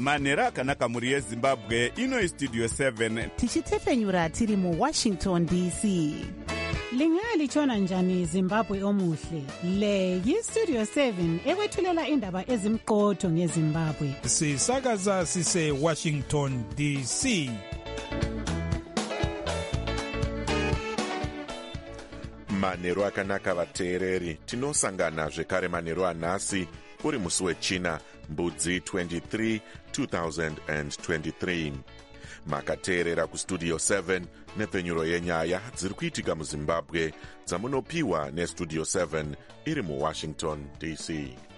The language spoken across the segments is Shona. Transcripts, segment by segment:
manheru akanaka mhuri yezimbabwe. Ino istudio 7 tichitefenyura tiri muwashington dc. Lingalitshona njani Zimbabwe omuhle? Le yistudio 7 ekwethulela indaba ezimqotho ngeZimbabwe. Sisakaza sise Washington DC. Manheru akanaka vateereri, tinosangana zvekare manheru anhasi uri musi wechina mbudzi 23 2023. Makateerera kustudio 7 nepfenyuro yenyaya dziri kuitika muzimbabwe dzamunopiwa nestudio 7 iri muwashington dc.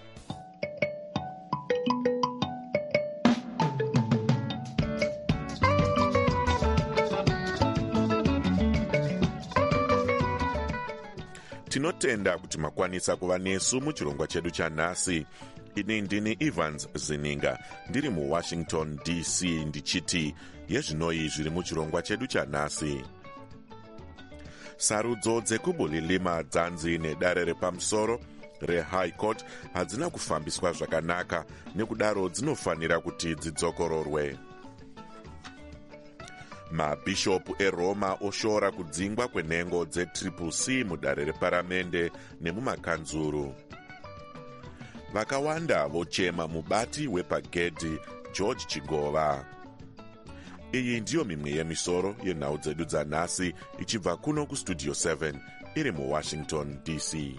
Tinotenda kuti makwanisa kuva nesu muchirongwa chedu chanhasi. Ini ndini Evans Zininga ndiri muwashington dc ndichiti yezvinoi zviri muchirongwa chedu chanhasi. Sarudzo dzekubulilima dzanzi nedare repamusoro reHigh Court hadzina kufambiswa zvakanaka, nekudaro dzinofanira kuti dzidzokororwe. Mabhishopu eRoma oshora kudzingwa kwenhengo dzeCCC mudare reparamende nemumakanzuru. Vakawanda vochema mubati wepagedhi George Chigova. Iyi ndiyo mimwe yemisoro yenhau dzedu dzanhasi ichibva kuno kustudio 7 iri muwashington dc.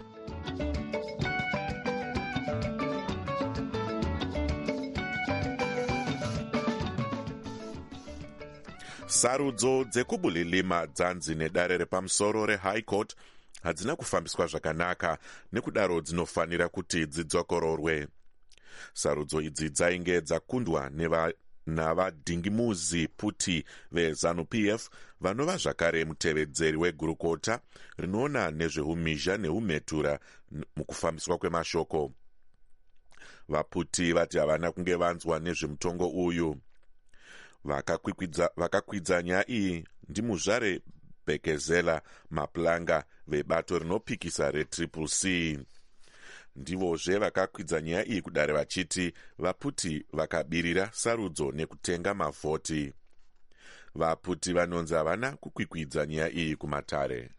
Sarudzo dzekubulilima dzanzi nedare repamusoro reHigh Court hadzina kufambiswa zvakanaka, nekudaro dzinofanira kuti dzidzokororwe. Sarudzo idzi dzainge dzakundwa navadhingimuzi Puti veZANU-PF vanova zvakare mutevedzeri wegurukota rinoona nezveumhizha neumhetura mukufambiswa kwemashoko. VaPuti vati havana kunge vanzwa nezvemutongo uyu. Vakakwidza nyaya iyi ndimuzvare Bekezela Maplanga vebato rinopikisa reCCC. Ndivozve vakakwidza nyaya iyi kudare vachiti vaPuti vakabirira sarudzo nekutenga mavhoti. VaPuti vanonzi havana kukwikwidza nyaya iyi kumatare.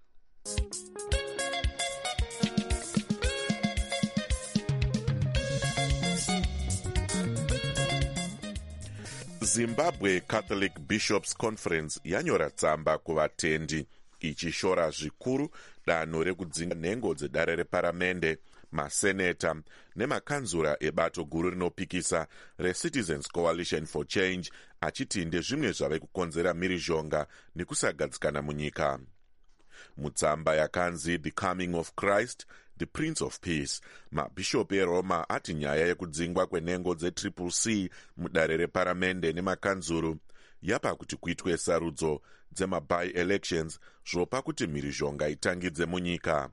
Zimbabwe Catholic Bishops Conference yanyora tsamba kuvatendi ichishora zvikuru danho rekudzinga nhengo dzedare reparamende, maseneta nemakanzura ebato guru rinopikisa reCitizens Coalition for Change, achiti ndezvimwe zvave kukonzera mhirizhonga nekusagadzikana munyika. Mutsamba yakanzi The Coming of Christ, the Prince of Peace, mabhishopu eRoma ati nyaya yekudzingwa kwenhengo dzeCCC mudare reparamende nemakanzuru yapa kuti kuitwe sarudzo dzema-by-elections zvopa kuti mhirizhonga itangidze munyika.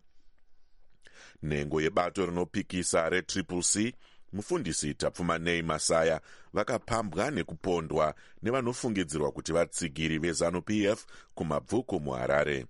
Nhengo yebato rinopikisa reCCC, mufundisi Tapfumanei Masaya, vakapambwa nekupondwa nevanofungidzirwa kuti vatsigiri veZANU-PF kumabvuku muHarare.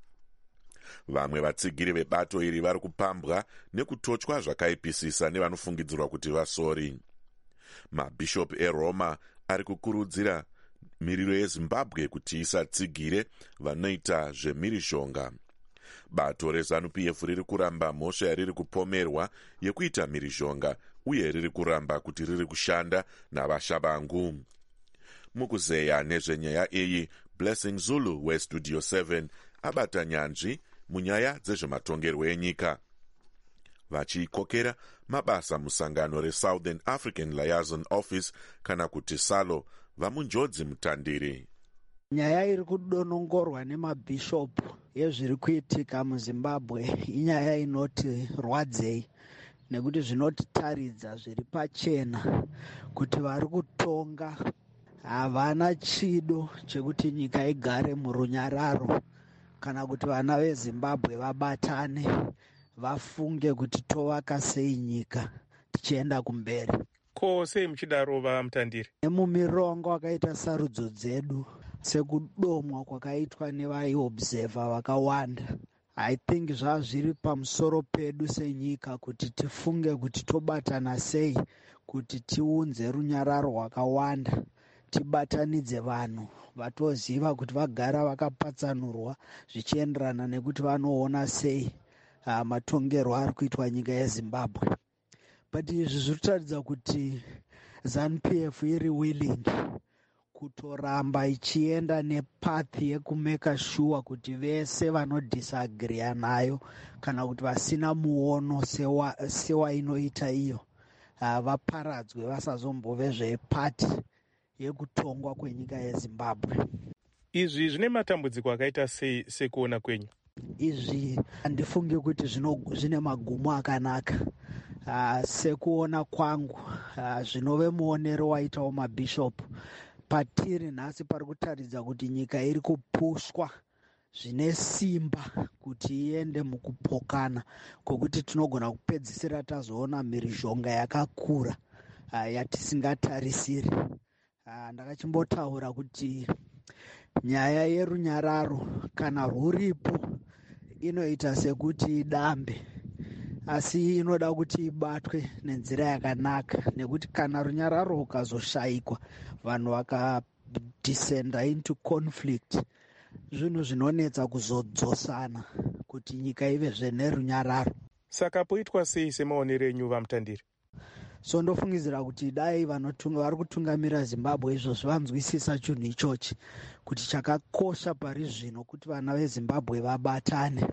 Vamwe vatsigiri vebato iri vari kupambwa nekutotywa zvakaipisisa nevanofungidzirwa kuti vasori. Mabhishopu eRoma ari kukurudzira miriro yeZimbabwe kuti isatsigire vanoita zvemhirizhonga. Bato reZANU-PF riri kuramba mhosva yariri kupomerwa yekuita mhirizhonga uye riri kuramba kuti riri kushanda navashabangu. Mukuzeya nezvenyaya iyi, Blessing Zulu weStudio 7 abata nyanzvi munyaya dzezvematongerwo enyika, vachikokera mabasa musangano reSouthern African Liaison Office kana kuti SALO vamunjodzi mutandiri. Nyaya iri kudonongorwa nemabhishopu yezviri kuitika muZimbabwe inyaya inoti rwadzei, nekuti zvinotitaridza zviri pachena kuti vari kutonga havana chido chekuti nyika igare murunyararo, kana kuti vana veZimbabwe vabatane vafunge kuti tovaka sei nyika tichienda kumberi. Ko sei muchidaro vamutandiri? Nemumirongo wakaita sarudzo dzedu, sekudomwa kwakaitwa nevaiobserva vakawanda, I think zviri pamusoro pedu senyika kuti tifunge kuti tobatana sei kuti tiunze runyararo rwakawanda, tibatanidze vanhu vatoziva kuti vagara vakapatsanurwa zvichienderana nekuti vanoona sei matongerwo ari kuitwa nyika yeZimbabwe. But izvi zviri kutaridza kuti ZANU-PF iri willing kutoramba ichienda nepathi yekumeka sure kuti vese vanodisagriya nayo kana kuti vasina muono sewainoita iyo vaparadzwe vasazombove zvepati yekutongwa kwenyika yeZimbabwe. Izvi zvine matambudziko akaita sei sekuona kwenyu? Izvi handifungi kuti zvine magumo akanaka. Sekuona kwangu zvinove muonero waitawo mabhishop patiri nhasi pari kutaridza kuti nyika iri kupushwa zvine simba kuti iende mukupokana kwokuti tinogona kupedzisira tazoona mhirizhonga yakakura yatisingatarisiri. Ndakachimbotaura kuti nyaya yerunyararo kana rwuripo inoita sekuti idambe, asi inoda kuti ibatwe nenzira yakanaka, nekuti kana runyararo rukazoshayikwa vanhu vakadescenda into conflict, zvinhu zvinonetsa kuzodzosana kuti nyika ivezve nerunyararo. Saka poitwa sei semaonero enyu vaMutandiri? So ndofungidzira kuti dai vari kutungamira Zimbabwe izvozvo vanzwisisa chinhu ichochi, kuti chakakosha pari zvino kuti vana veZimbabwe vabatane,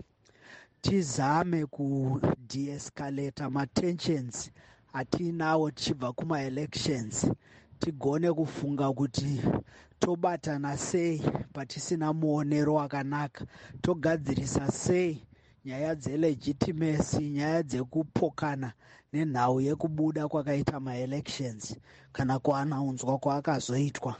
tizame kudeescalate matensions atiinawo tichibva kumaelections, tigone kufunga kuti tobatana sei patisina muonero wakanaka, togadzirisa sei nyaya dzelegitimacy, nyaya dzekupokana nenhau yekubuda kwakaita maelections kana kuanaunzwa kwaakazoitwa.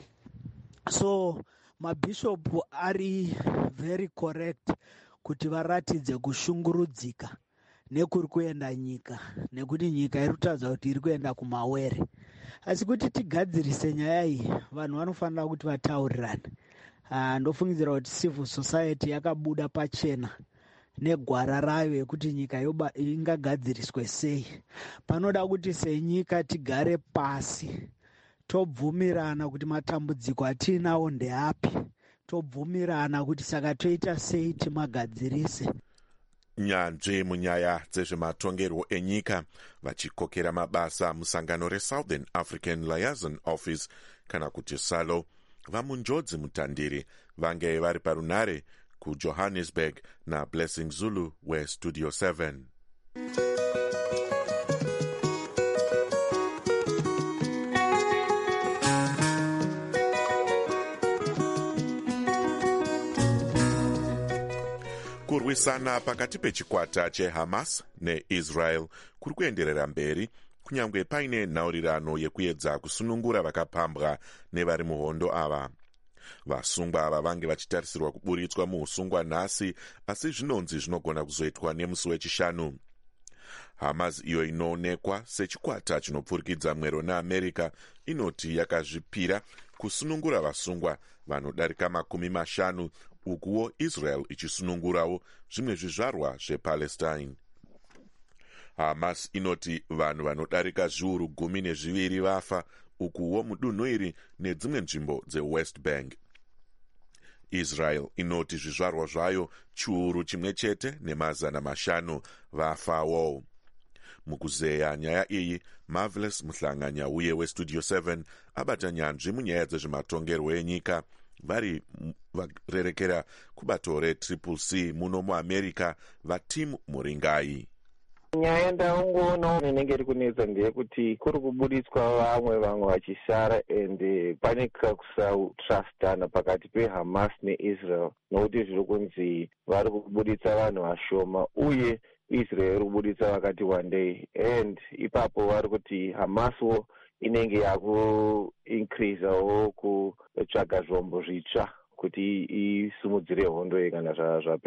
So mabhishop ari very correct kuti varatidze kushungurudzika nekuri kuenda nyika, nekuti nyika iri kutaridza kuti iri kuenda kumawere. Asi kuti tigadzirise nyaya iyi, vanhu vanofanira kuti vataurirane. Ndofungidzira kuti civil society yakabuda pachena negwara rayo yekuti nyika ingagadziriswe sei. Panoda kuti senyika tigare pasi, tobvumirana kuti matambudziko atiinawo ndeapi, tobvumirana kuti saka toita sei timagadzirise. Nyanzvi munyaya dzezvematongerwo enyika vachikokera mabasa musangano reSouthern African Liaison Office kana kuti SALO vamunjodzi Mutandiri vange vari parunare kuJohannesburg naBlessing Zulu weStudio 7. Kurwisana pakati pechikwata cheHamas neIsrael kuri kuenderera mberi kunyange paine nhaurirano yekuedza kusunungura vakapambwa nevari muhondo ava. Vasungwa ava vange vachitarisirwa kuburitswa muusungwa nhasi, asi zvinonzi zvinogona kuzoitwa nemusi wechishanu. Hamas iyo inoonekwa sechikwata chinopfurikidza mwero neAmerica inoti yakazvipira kusunungura vasungwa vanodarika 50, ukuwo Israel ichisunungurawo zvimwe zvizvarwa zvePalestine. Hamas inoti vanhu vanodarika zviuru 12 vafa, ukuwo mudunhu iri nedzimwe nzvimbo dzeWest Bank. Israel inoti zvizvarwa zvayo chiuru 1.5 vafawo. Mukuzeya nyaya iyi, Marvelous Muhlanganya uye weStudio 7 abata nyanzvi munyaya dzezvematongerwo enyika vari varerekera kubato reCCC muno muAmerica vaTim Muringai. Nyaya ndaungoona inenge iri kunetsa ndeyekuti kuri kuburitswa vamwe vachisara, ende pane kusatrustana pakati peHamas neIsrael, nokuti zviri kunzi vari kuburitsa vanhu vashoma uye Israel iri kuburitsa vakati wandei, and ipapo vari kuti Hamaswo inenge yakuincreasewo kutsvaga zvombo zvitsva kuti isimudzire hondo iyi kana zvapera.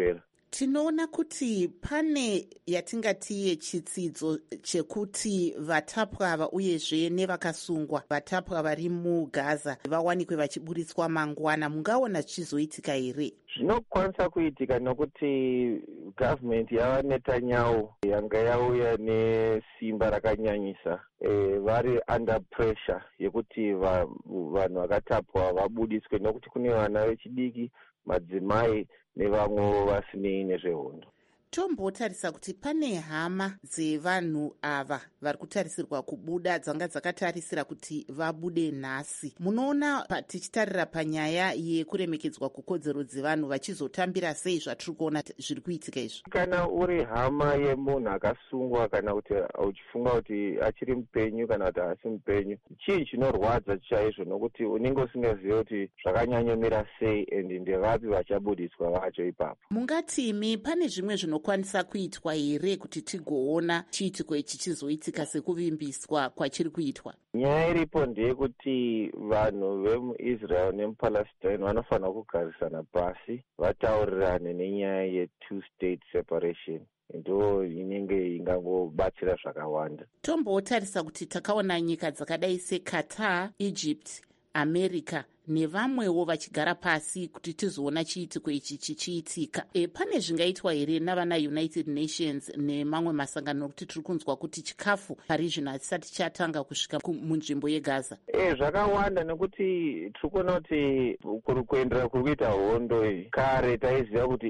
Tinoona kuti pane yatingati yechitsidzo chekuti vatapwa ava uyezve nevakasungwa vatapwa vari muGaza vawanikwe vachiburitswa mangwana. Mungaona zvichizoitika here? Zvinokwanisa kuitika nokuti gavhumenti yavaNetanyahu yanga yauya nesimba rakanyanyisa, vari under pressure yekuti vanhu vakatapwa vabudiswe, nokuti kune vana vechidiki, madzimai nevamwe vasinei nezvehondo. Tombotarisa kuti pane hama dzevanhu ava vari kutarisirwa kubuda dzanga dzakatarisira kuti vabude nhasi. Munoona tichitarira panyaya yekuremekedzwa kukodzero dzevanhu vachizotambira sei zvatiri kuona zviri kuitika izvi? Kana uri hama yemunhu akasungwa kana kuti uchifunga kuti achiri mupenyu kana kuti haasi mupenyu, chii chinorwadza chaizvo, nokuti unenge usingazivi kuti zvakanyanyomira sei endi ndevapi vachabudiswa vacho ipapo. Mungatimi pane zvimwe zvinokwanisa kuitwa here kuti tigoona chiitiko ichi chizoitika sekuvimbiswa kwachiri kuitwa? Nyaya iripo ndeyekuti vanhu vemuIsrael nemuPalestine vanofanira kugarisana pasi vataurirane nenyaya ye-two-state separation. Ndo inenge ingangobatsira zvakawanda. Tombotarisa kuti takaona nyika dzakadai seQatar, Egypt, America nevamwewo vachigara pasi kuti tizoona chiitiko ichi chichiitika. Pane zvingaitwa here navana United Nations nemamwe masangano, nokuti tiri kunzwa kuti chikafu parizvino hatisati chatanga kusvika munzvimbo yeGaza? Zvakawanda, nekuti tiri kuona kuti kuendera kuri kuita hondo kare taiziva kuti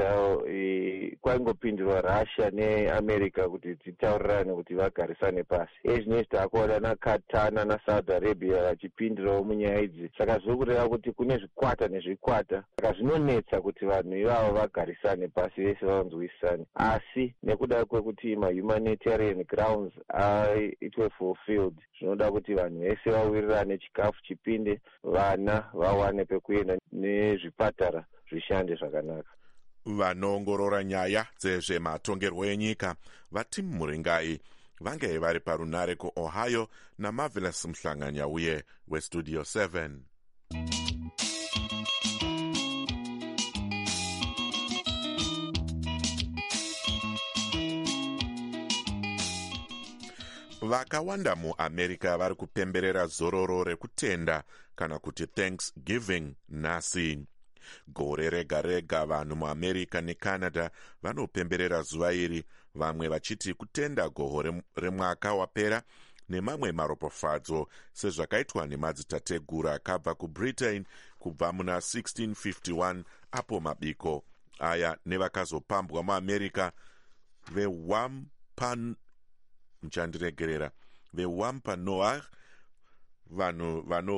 Israel kwaingopindurwa Russia neAmerica kuti dzitaurirane kuti vagarisane pasi. Zvinezvi taakuona naQatar naSaudi Arabia vachipindurawo munyaya idzi. Saka zvokureva kuti kune zvikwata nezvikwata, saka zvinonetsa kuti vanhu ivavo vagarisane pasi vese vanzwisane. Asi nekuda kwekuti ma-humanitarian grounds aitwe fulfilled, zvinoda kuti vanhu vese vawirirane, chikafu chipinde, vana vawane pekuenda nezvipatara zvishande zvakanaka. Vanoongorora nyaya dzezvematongerwo enyika vati Muringai vange vari parunare kuOhio naMarvelous Mhlanganya uye weStudio 7. Vakawanda muAmerica vari kupemberera zororo rekutenda kana kuti Thanksgiving nhasi. Gore rega rega vanhu muAmerica neCanada vanopemberera zuva iri, vamwe vachiti kutenda goho remwaka wapera nemamwe maropafadzo sezvakaitwa nemadzitateguru akabva kuBritain kubva muna 1651 apo mabiko aya nevakazopambwa muAmerica veWampanoag, vanhu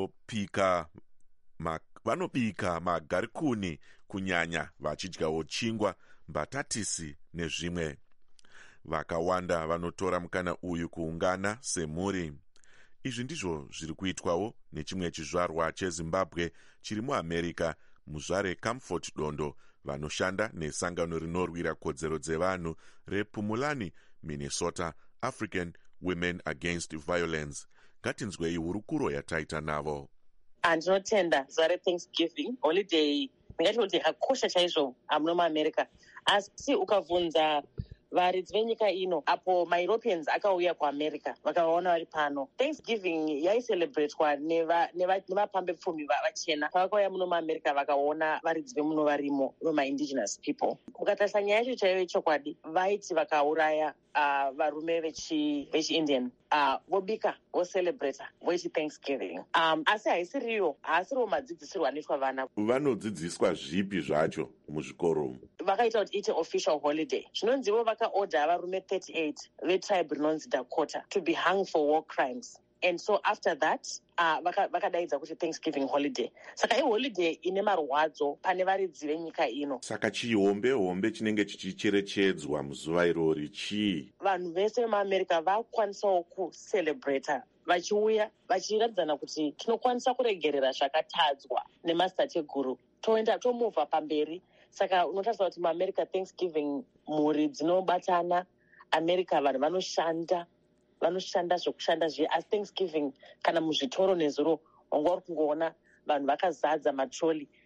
vanobika magarikuni kunyanya vachidyawo chingwa, mbatatisi nezvimwe. Vakawanda vanotora mukana uyu kuungana semhuri. Izvi ndizvo zviri kuitwawo nechimwe chizvarwa cheZimbabwe chiri muAmerica, muzvare Comfort Dondo, vanoshanda nesangano rinorwira kodzero dzevanhu rePumulani, Minnesota African Women Against Violence. Ngatinzwei hurukuro yataita navo. Andinotenda zuva reThanksgiving holiday ndingati kuti akosha chaizvo muno muAmerica, asi ukabvunza varidzi venyika ino apo maEuropeans akauya kuAmerica vakavaona vari pano, Thanksgiving yaicelebratewa nevapambepfumi vachena vakauya muno muAmerica vakaona varidzi vemuno varimo vemaindigenous people. Ukatarisa nyaya yacho chaiyo yechokwadi, vaiti vakauraya varume vechiIndian vobika vocelebrata voiti Thanksgiving, asi haisiriwo madzidzisirwo anoitwa vana. Vanodzidziswa zvipi zvacho muzvikoro umu? Vakaita kuti ite official holiday. Zvinonzivo vakaorder varume 38 vetribe rinonzi Dakota to be hung for war crimes, and so after that vakadaidza kuti Thanksgiving holiday. Saka iholiday ine marwadzo pane varidzi venyika ino. Saka chihombe chinenge chichicherechedzwa muzuva irori chii? Vanhu vese vemuAmerica vakwanisawo kucelebrata vachiuya vachiradzana kuti tinokwanisa kuregerera zvakatadzwa nemadzitateguru tomuvha pamberi. Saka unotarisa kuti muAmerica Thanksgiving mhuri dzinobatana, America vanhu vanoshanda zvokushanda zviye, asi Thanksgiving kana muzvitoro nezuro wanga uri kungoona vanhu vakazadza matroli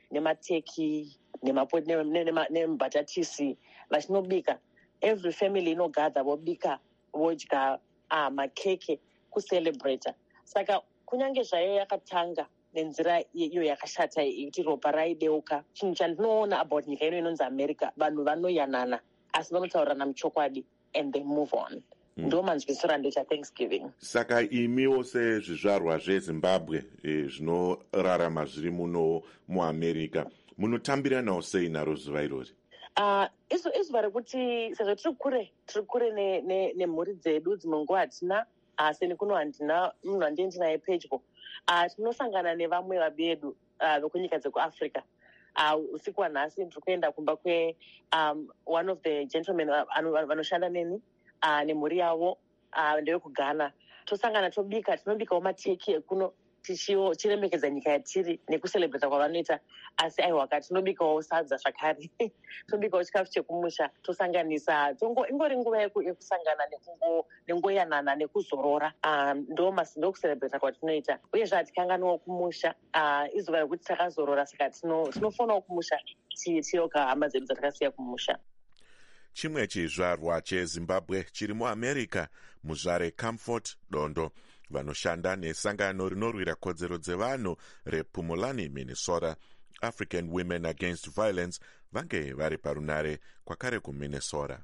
nemateki nembatatisi vachinobika. Every family inogadha vobika vodya makeke kucelebrata. Saka kunyange zvayo yakatanga nenzira iyo yakashata yekuti ropa raideuka, chinhu chandinoona about nyika ino inonzi America, vanhu vanoyanana asi vanotaurirana muchokwadi and they move on. Ndo manzwisiro andoita Thanksgiving. Saka imiwo sezvizvarwa zveZimbabwe zvinorarama zviri muno muAmerica, munotambiranawo sei naro zuva irori? Izuva rekuti sezvo tiri kure nemhuri dzedu, dzimwe nguva hatina seni kuno handina munhu handiendi pedyo, tinosangana nevamwe vabedu vekunyika dzekuAfrica. Usiku wanhasi ndiri kuenda kumba one of the gentlemen vanoshanda neni nemhuri yavo ndevekughana. Tosangana tinobikawo mateki ekuno tichiremekedza nyika yatiri nekucelebrata kwavanoita. Asi aiwaka tinobikawo sadza zvakare tinobikawo chikafu chekumusha, tosanganisa, ingori nguva yekusangana nengoyanana nekuzorora. Ndo kucelebrata kwatinoita, uyezve hatikanganiwo kumusha. Izuva rekuti takazorora, saka tinofanawo kumusha tiyoga hama dzedu dzatakasiya kumusha. Chimwe chizvarwa cheZimbabwe chiri muAmerica, muzvare Comfort Dondo, vanoshanda nesangano rinorwira kodzero dzevanhu rePumulani, Minnesota, African Women Against Violence, vange vari parunare kwakare kuMinnesota.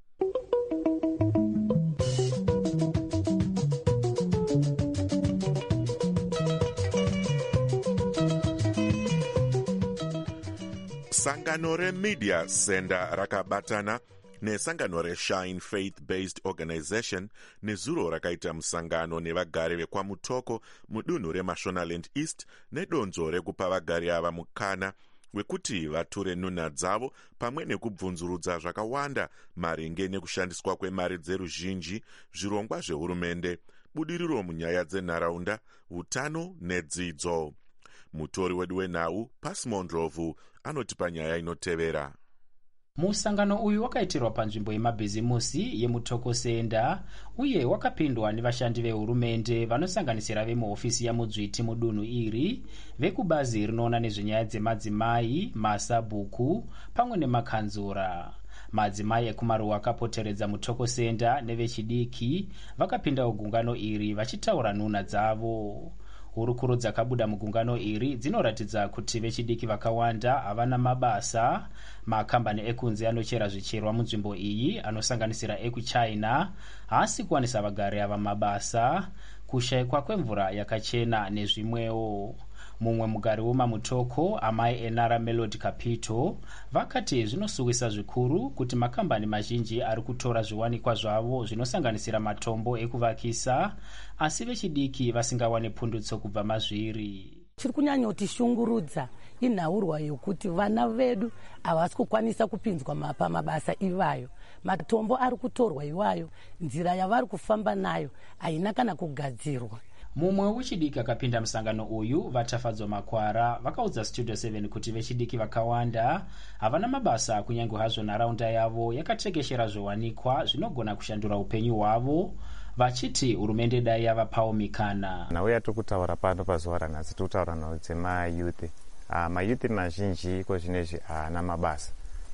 Sangano reMedia Center rakabatana nesangano reShine Faith-Based Organization nezuro rakaita musangano nevagari vekwamutoko mudunhu reMashonaland East nedonzo rekupa vagari ava mukana wekuti vature nhunha dzavo pamwe nekubvunzurudza zvakawanda maringe nekushandiswa kwemari dzeruzhinji, zvirongwa zvehurumende, budiriro munyaya dzenharaunda, utano nedzidzo. Mutori wedu wenhau Pasmon Ndlovu anotipa nyaya inotevera. Musangano uyu wakaitirwa panzvimbo yemabhizimusi yeMutoko Center uye wakapindwa nevashandi vehurumende vanosanganisira vemuhofisi yamudzviti mudunhu iri, vekubazi rinoona nezvenyaya dzemadzimai, masabhuku pamwe nemakanzura. Madzimai ekumaruwa akapoteredza Mutoko Center nevechidiki vakapinda gungano iri vachitaura nhunha dzavo. Hurukuro dzakabuda mugungano iri dzinoratidza kuti vechidiki vakawanda havana mabasa. Makambani ekunze anochera zvicherwa munzvimbo iyi anosanganisira ekuChina haasi kuwanisa vagari ava mabasa, kushayikwa kwemvura yakachena nezvimwewo. Mumwe mugari womamutoko, amai Enara Melody Kapito, vakati zvinosuwisa zvikuru kuti makambani mazhinji ari kutora zviwanikwa zvavo zvinosanganisira matombo ekuvakisa, asi vechidiki vasingawani pundutso kubva mazviri. Chiri kunyanyotishungurudza inhaurwa yokuti vana vedu havasi kukwanisa kupinzwa pamabasa ivayo. Matombo ari kutorwa iwayo, nzira yavari kufamba nayo haina kana kugadzirwa. Mumwe wechidiki akapinda musangano uyu, Vatafadzwa Makwara, vakaudza Studio 7 kuti vechidiki vakawanda havana mabasa kunyange hazvo nharaunda yavo yakatekeshera zviwanikwa zvinogona kushandura upenyu hwavo, vachiti hurumende dai yavapawo mikana. Nauya tokutaura pano pazuva ranhasi tokutaura nhau dzemayuthi. Mayuthi mazhinji kozvinezvi haana mabasa.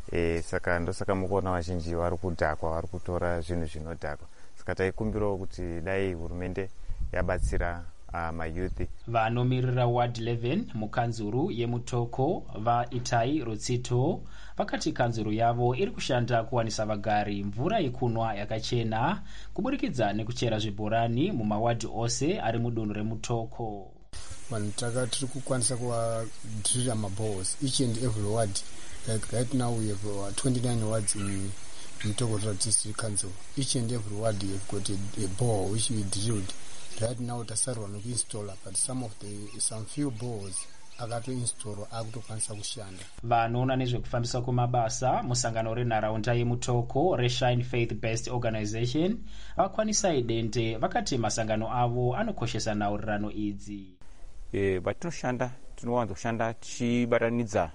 Saka ndosaka mukuona vazhinji vari kudhakwa, vari kutora zvinhu zvinodhakwa. Saka taikumbirawo kuti dai hurumende yabatsira mayuthi. Vanomiririra Ward 11 mukanzuru yeMutoko, vaItai Rutsito, vakati kanzuru yavo iri kushanda kuwanisa vagari mvura yekunwa yakachena kuburikidza nekuchera zvibhorani mumawadhi ose ari mudunhu reMutoko. Vanhu tiri kukwanisa kuwadhirira maboreholes each and every ward. Like right now we have 29 wards in Mutoko Rural District Council. Each and every ward we have got a borehole which we drilled. Right now tasarwa nokuinstalla, but some few boreholes akatoinstallwa akutokwanisa kushanda. Vanoona nezvekufambiswa kwemabasa musangano renharaunda yeMutoko reShine Faith-Based Organization vakwanisai dende vakati masangano avo anokoshesa nhaurirano idzi. Vatinoshanda tinowanza kushanda tichibatanidza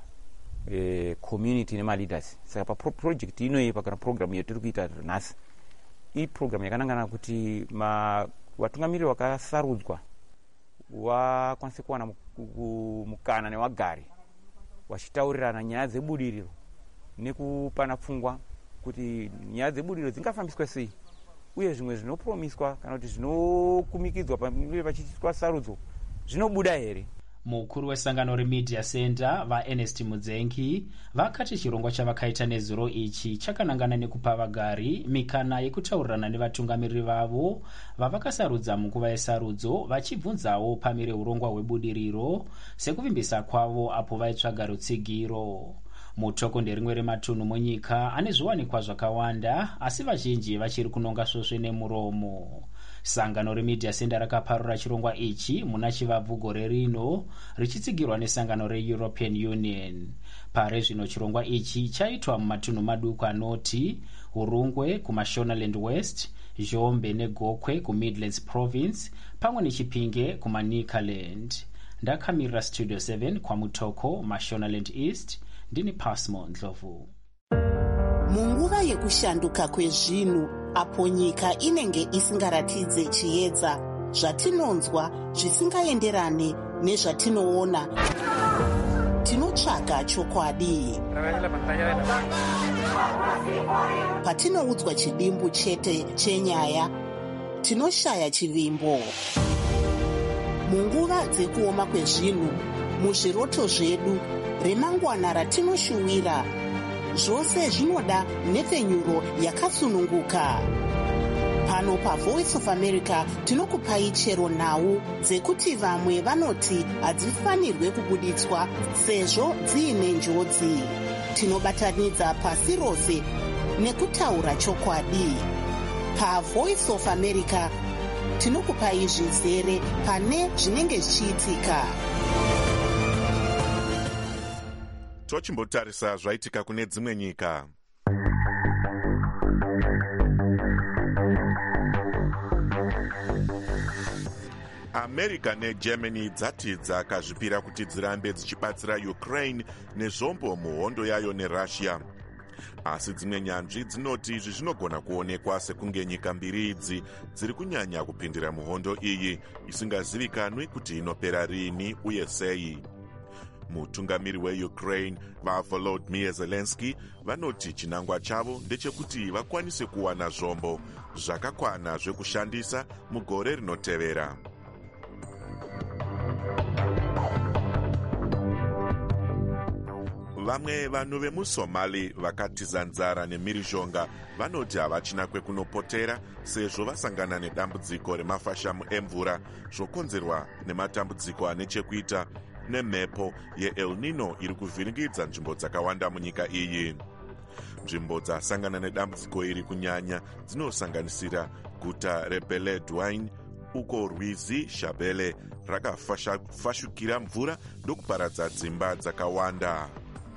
community nemaleaders. Saka paproject inoyi pakana program yetiri kuita nhasi, iyi program yakanangana kuti vatungamiriri vakasarudzwa vakwanise kuwana mukana nevagari wachitaurirana nyaya dzebudiriro nekupana pfungwa kuti nyaya dzebudiriro dzingafambiswa sei uye zvimwe zvinopromiswa kana kuti zvinokumikidzwa pachiitwa sarudzo zvinobuda here. mukuru wesangano remedia center vaernest mudzengi vakati chirongwa chavakaita nezuro ichi chakanangana nekupa vagari mikana yekutaurirana nevatungamiriri vavo vavakasarudza munguva yesarudzo vachibvunzawo pamire urongwa hwebudiriro sekuvimbisa kwavo apo vaitsvaga rutsigiro. mutoko nderimwe rematunhu munyika ane zviwanikwa zvakawanda asi vazhinji vachiri kunonga svosve nemuromo. sangano remedia center rakaparura chirongwa ichi muna chivabvu gore rino richitsigirwa nesangano reeuropean union. pare zvino chirongwa ichi chaitwa mumatunhu maduku anoti hurungwe kumashonaland west, zhombe negokwe kumidlands province pamwe nechipinge kumanikaland. ndakamirira studio 7 kwamutoko mashonaland east. ndini Pasmo Ndlovu. munguva yekushanduka kwezvinhu apo nyika inenge isingaratidze chiedza zvatinonzwa zvisingaenderane nezvatinoona tinotsvaga chokwadi. patinoudzwa chidimbu chete chenyaya tinoshaya chivimbo. munguva dzekuoma kwezvinhu muzviroto zvedu remangwana ratinoshuwira zvose zvinoda nhepfenyuro yakasununguka. pano paVoice of America tinokupai chero nhau dzekuti vamwe vanoti hadzifanirwe kubuditswa sezvo dziine njodzi. tinobatanidza pasi rose nekutaura chokwadi. paVoice of America tinokupai zvizere pane zvinenge zvichiitika. tochimbotarisa zvaitika kune dzimwe nyika. america negermany dzati dzakazvipira kuti dzirambe dzichibatsira ukraine nezvombo muhondo yayo nerussia. asi dzimwe nyanzvi dzinoti izvi zvinogona kuonekwa sekunge nyika mbiri idzi dziri kunyanya kupindira muhondo iyi isingazivikanwi kuti inopera rini uye sei. mutungamiri weukraine vavolodymyr zelensky vanoti chinangwa chavo ndechekuti vakwanise kuwana zvombo zvakakwana zvekushandisa mugore rinotevera. vamwe vanhu vemusomali vakatiza nzara nemhirizhonga vanoti havachina kwekunopotera sezvo vasangana nedambudziko remafashamu emvura zvokonzerwa nematambudziko ane chekuita nemhepo yeEl Nino iri kuvhiringidza nzvimbo dzakawanda munyika iyi. nzvimbo dzasangana nedambudziko iri kunyanya dzinosanganisira guta reBeledweyne uko rwizi Shabelle rakafashukira mvura ndokuparadza dzimba dzakawanda.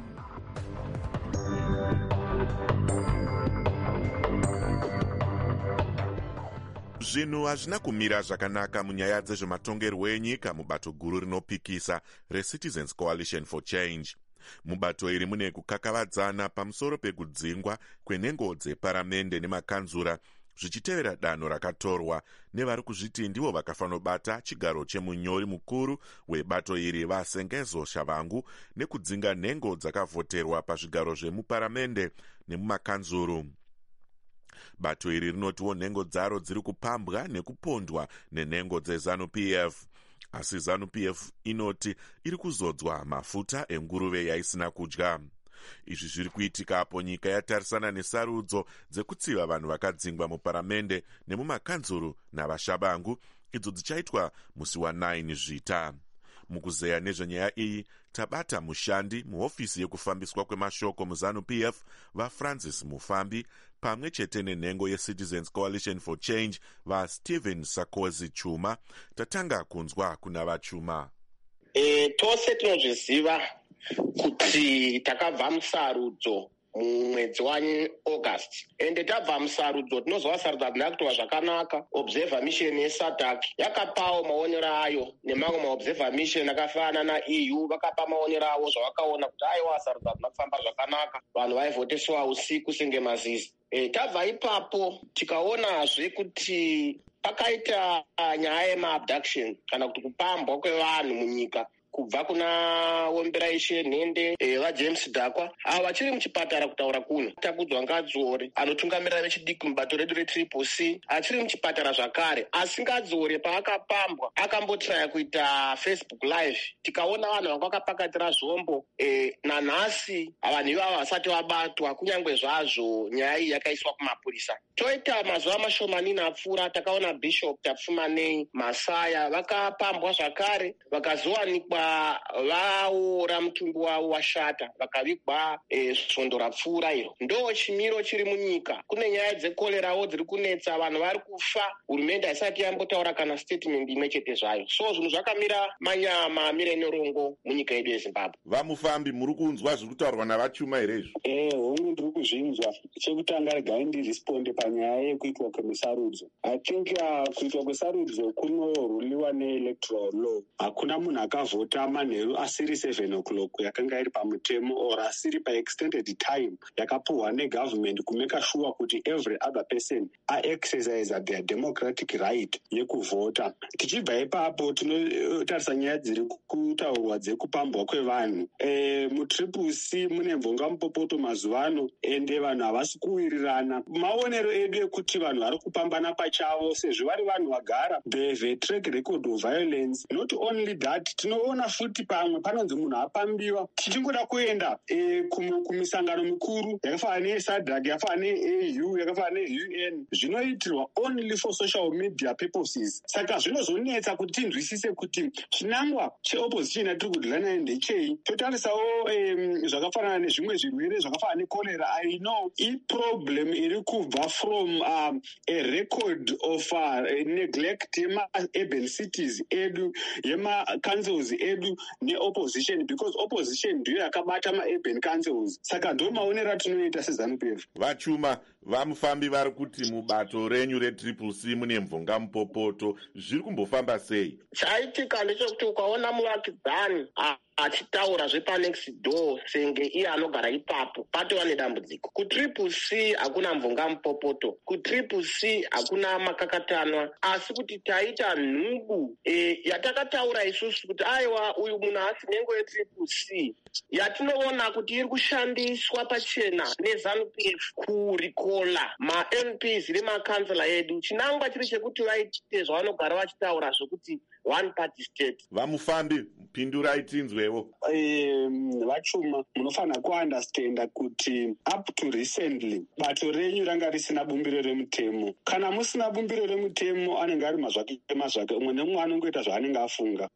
zvinhu hazvina kumira zvakanaka munyaya dzezvematongerwo enyika mubato guru rinopikisa reCitizens Coalition for Change. mubato iri mune kukakavadzana pamusoro pekudzingwa kwenhengo dzeparamende nemakanzura zvichitevera danho rakatorwa nevari kuzviti ndivo vakafanobata chigaro chemunyori mukuru webato iri vasengezo shavangu nekudzinga nhengo dzakavhoterwa pazvigaro zvemuparamende nemumakanzuru. bato iri rinotiwo nhengo dzaro dziri kupambwa nekupondwa nenhengo dzeZANU-PF. asi ZANU-PF inoti iri kuzodzwa mafuta enguruve yaisina kudya. izvi zviri kuitika apo nyika yatarisana nesarudzo dzekutsiva vanhu vakadzingwa muparamende nemumakanzuru navashabangu idzo dzichaitwa musi wa9 zvita. mukuzeya nezvenyaya iyi tabata mushandi muhofisi yekufambiswa kwemashoko muZANU-PF vaFrancis Mufambi pamwe chete nenhengo yeCitizens Coalition for Change vaStephen Sarkozy Chuma. tatanga kunzwa kuna vachuma. tose tinozviziva kuti takabva musarudzo mumwedzi waAugust ende tabva musarudzo tinozova sarudzo hadzina kutova zvakanaka. observer mission yeSADC yakapawo maonero ayo nemamwe maobserver mission akafanana naEU vakapa maonero avo zvavakaona kuti aiwa sarudzo hadzina kufamba zvakanaka, vanhu vaivhotesiwa usiku senge mazizi. tabva ipapo tikaonazve kuti pakaita nyaya yemaabduction kana kuti kupambwa kwevanhu munyika kubva kuna Womberai Nhende vaJames Dhakwa ava vachiri muchipatara kutaura kuno. Takudzwa Ngadzore anotungamirira vechidiki mubato redu reTriple C achiri muchipatara zvakare, asi Ngadzore paakapambwa akambotraya kuita Facebook live, tikaona vanhu vanga vakapakatira zvombo nanhasi vanhu ivava vasati vabatwa kunyange zvazvo nyaya iyi yakaiswa kumapurisa. Toita mazuva mashomanini apfuura takaona Bishop Tapfumanei Masaya vakapambwa zvakare vakazowanikwa vaora mutumbi wavo washata vakavigwa svondo rapfuura iro. Ndo chimiro chiri munyika. Kune nyaya dzekorerawo dziri kunetsa, vanhu vari kufa, hurumende haisati yambotaura kana statement imwe chete zvayo. So zvinhu zvakamira manyama mire norongo munyika yedu yeZimbabwe. Vamufambi muri kunzwa zviri kutaurwa navachuma here izvo? Hongu ndiri kuzvinzwa. Chekutanga regai ndirisponde panyaya yekuitwa kwemusarudzo. I think kuitwa kwesarudzo kunoruliwa neelectoral law. Hakuna munhu akavhota manheru asiri 7 o'clock yakanga iri pamutemo or asiri paextended time yakapuhwa negovernment kumeka sure kuti every other person aexercise their democratic right yekuvhota. Tichibva ipapo tinotarisa nyaya dziri kutaurwa dzekupambwa kwevanhu. Mutriple C mune mvonga mupopoto mazuvano ende vanhu havasi kuwirirana. Maonero edu ekuti vanhu vari kupambana pachavo sezvo vari vanhu vagara they have a track record of violence. Not only that, tinoona futi pamwe panonzi munhu apambiwa tichingoda kuenda kumisangano mikuru yakafanana neSADC, yakafanana neAU, yakafanana neUN, zvinoitirwa only for social media purposes. Saka zvinozonetsa kuti tinzwisise kuti chinangwa cheopposition yatiri kudhila nayo ndechei. Totarisawo zvakafanana nezvimwe zvirwere zvakafanana nekorera. I know iproblem iri kubva from a record of neglect yema-urban cities edu, yema-councils edu neopposition, because opposition ndiyo yakabata ma-urban councils. Saka ndo maonero atinoita seZANU-PF. Vachuma vamufambi vari kuti mubato renyu reTriple C mune mvonga mupopoto, zviri kumbofamba sei? Chaitika ndechekuti ukaona muvakidzani achitaura zvepanext door senge iye anogara ipapo patova nedambudziko. KuTriple C hakuna mvonga mupopoto, kuTriple C hakuna makakatanwa, asi kuti taita nhubu yatakataura isusu kuti aiwa uyu munhu asi nhengo yeTriple C yatinoona kuti iri kushandiswa pachena neZANU-PF kurikola ma-MPs nemakansela edu. Chinangwa chiri chekuti vaite zvavanogara vachitaura zvokuti one party state. Vamufambi pindurai tinzwewo. Vachuma munofanira kuandastenda kuti up to recently bato renyu ranga risina bumbiro remutemo. Kana musina bumbiro remutemo anenge ari mazvake mazvake, umwe nemumwe anongoita zvaanenge afunga.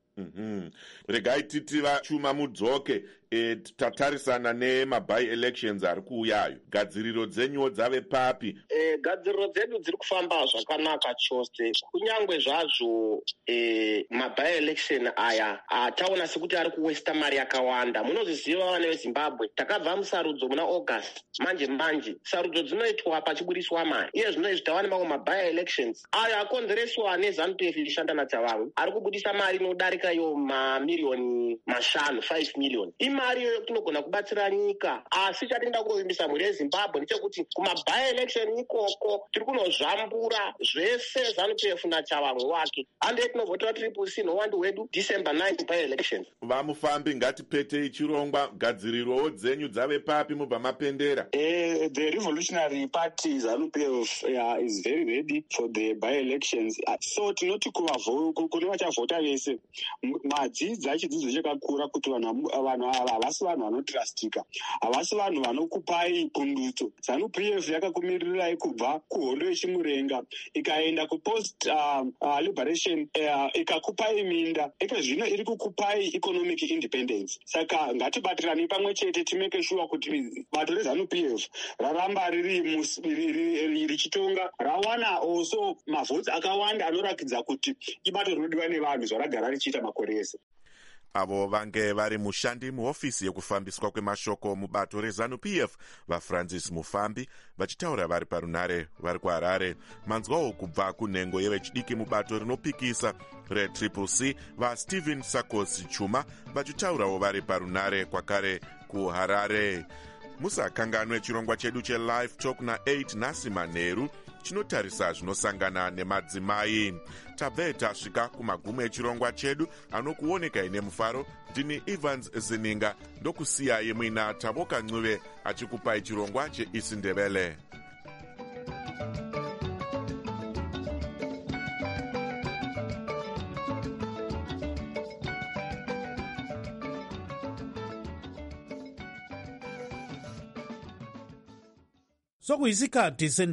Regai titi vachuma mudzoke tatarisana nemabai elections ari kuuyayo. Gadziriro dzenyu dzave papi? Gadziriro dzedu dziri kufamba zvakanaka chose. Kunyange zvazvo mabai election aya taona sekuti ari kuwesta mari yakawanda. Munozviziva vana veZimbabwe, takabva musarudzo muna August. Manje sarudzo dzinoitwa pachiburiswa mari. Iye zvinoizvi tava nemamwe mabai elections ayo akonzereswa neZANU-PF ichishanda navamwe. Ari kubudisa mari inodarika iyo mamiliyoni 5 million. Imari iyo tinogona kubatsira nyika, asi chatinoda kuvimbisa mhuri yeZimbabwe ndechekuti kumabai election ikoko tiri kunozvambura zvese ZANU-PF nachavamwe wake. Ande tinovhotera Triple C nowandi wedu December 9 by elections. Vamufambi ngatipetei chirongwa, gadzirirowo dzenyu dzave papi mubva mapendera? The Revolutionary Party ZANU-PF is very ready for the by-elections. So tinoti kune vachavhota vese madzidza chidzidzo chakakura kuti vanhu ava havasi vanhu vanotrustika, havasi vanhu vanokupai pundutso. ZANU-PF yakakumirirai kubva kuhondo yechimurenga ikaenda kupost liberation ikakupai minda, zvino iri kukupai economic independence. Saka ngatibatirani pamwe chete timeke sure kuti bato reZANU-PF raramba richitonga, rawana also mavhotsi akawanda anorakidza kuti ibato rinodiwa nevanhu zvaragara richiita makore ese. Avo vange vari mushandi muhofisi yekufambiswa kwemashoko mubato reZANU-PF vaFrancis Mufambi vachitaura vari parunare vari kuHarare. Manzwawo kubva kunhengo yevechidiki mubato rinopikisa reTriple C vaStephen Sakosi Chuma vachitaurawo vari parunare kwakare kuHarare. Musakanganwe chirongwa chedu cheLive Talk na8 Nhasi Manheru chinotarisa zvinosangana nemadzimai. tabve tasvika kumagumo echirongwa chedu anokuonekai nemufaro. ndini Evans Zininga, ndokusiya yemwina Tavoka Ncube achikupai chirongwa cheIsiNdebele. Sokuyisikhathi